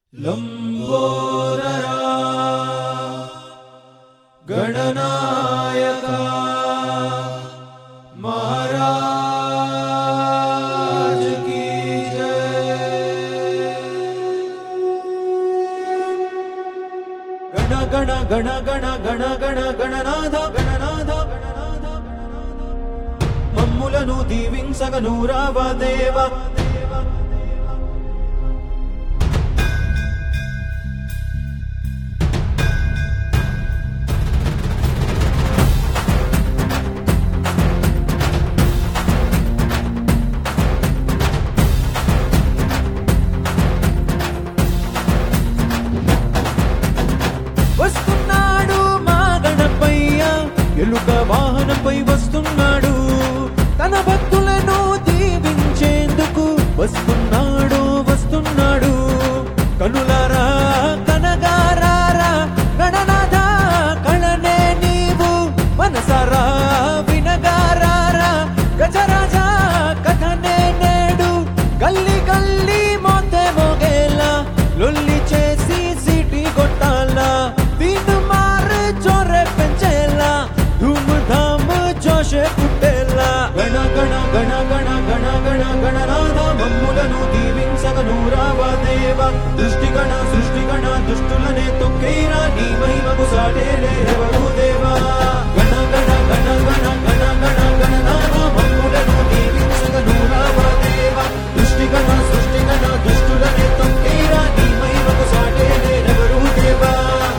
लंबोदरा गणनायका महाराज की जय। गण गण गण गण गण गण गणनाथ गणनाथ मम्मुలను దీవించగను రావా దేవా। వస్తున్నాడు మా గణపయ్య ఎలుక వాహనంపై వస్తున్నాడు, తన భక్తులను దీవించేందుకు వస్తున్నాడు వస్తున్నాడు। కనులారా కనగారారా గణనాథ కళనే నీవు మనసారా వినగారారా గజరాజా కథనే నేడు గల్లీ గల్లీ మోతే మోగేలా లొల్లి చేసి సిటీ కొట్టాలా तीन मार जोरे पेंचेला धूम धाम जोशे पुट्टेला। गण गण गण गण गण गण गणनाथ मम्मुలను దీవించగను రావా దేవా। దృష్టిగణ సృష్టిగణ దుష్టులనే తొక్కేరా నీ మహిమకు సాటేలే ఎవరు దేవా। గణ గణ గణ గణ గణ గణ గణనాథ మమ్ములను దీవించగను రావా దేవా। దృష్టిగణ సృష్టిగణ దుష్టులనే తొక్కేరా నీ మహిమకు సాటేలే ఎవరు దేవా।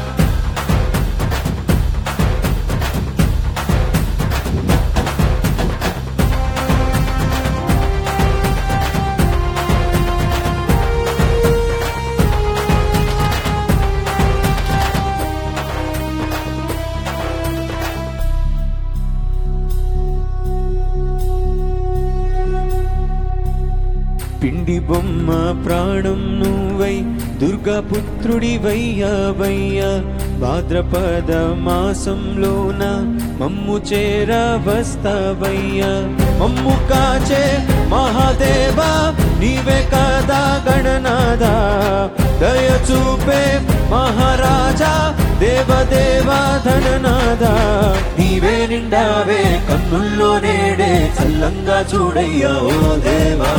పిండి బొమ్మ ప్రాణం నువ్వై దుర్గాపుత్రుడివయ్యావయ్యా। భాద్రపద మాసంలోన మమ్ము చేర వస్తావయ్యా। మమ్ము కాచే మహాదేవా నీవే కదా గణనాథ, దయ చూపే మహారాజా దేవదేవా ధననాథ। నీవే నిండావే కన్నుల్లో నేడే చల్లంగా చూడయ్యా ఓ దేవా।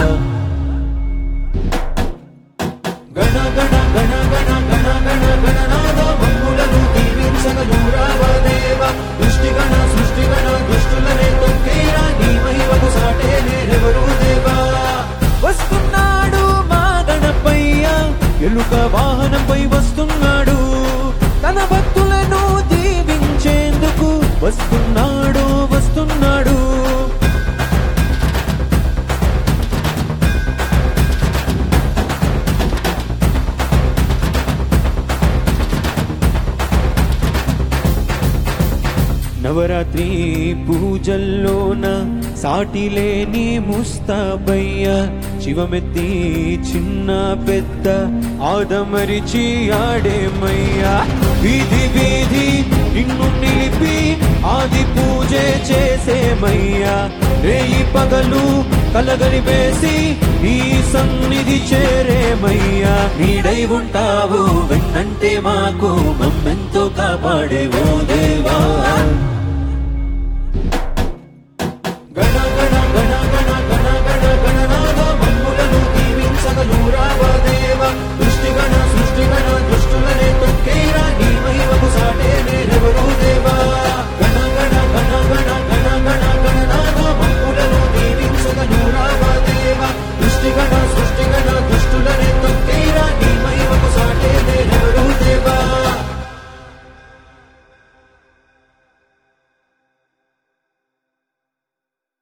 గణ గణ గణ గణ గణ గణ గణనాథ మమ్ములను దీవించగను రావా దేవా। దృష్టిగణ సృష్టిగణ దుష్టులనే తొక్కేరా నీ మహిమకు సాటేలే ఎవరు దేవా। వస్తున్నాడు మా గణపయ్య ఎలుక వాహనంపై వస్తున్నాడు, తన భక్తులను దీవించేందుకు వస్తున్నాడు వస్తున్నాడు। నవరాత్రి పూజల్లోన సాటిలేని ముస్తాబయ్య, శివమెత్తి చిన్న పెద్ద ఆదమరిచి ఆడేమయ్యా। వీధి వీధి నిన్ను నిలిపి ఆది పూజే చేసేమయ్యా। రేయి పగలు కలగలి వేసి ఈ సన్నిధి చేరేమయ్యా। నీడై ఉంటావు వెన్నంటే మాకు మమ్మెంతో కాపాడేవో దేవా।